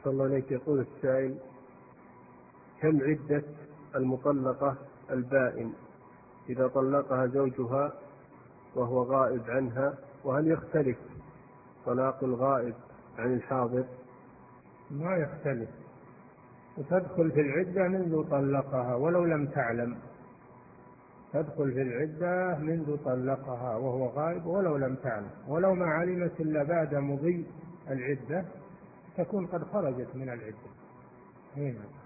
أحسن الله إليك. يقول السائل: كم عدة المطلقة البائن إذا طلقها زوجها وهو غائب عنها؟ وهل يختلف طلاق الغائب عن الحاضر؟ ما يختلف، وتدخل في العدة منذ طلقها ولو لم تعلم، تدخل في العدة منذ طلقها وهو غائب ولو لم تعلم، ولو ما علمت إلا بعد مضي العدة تكون قد خرجت من العدة. هنا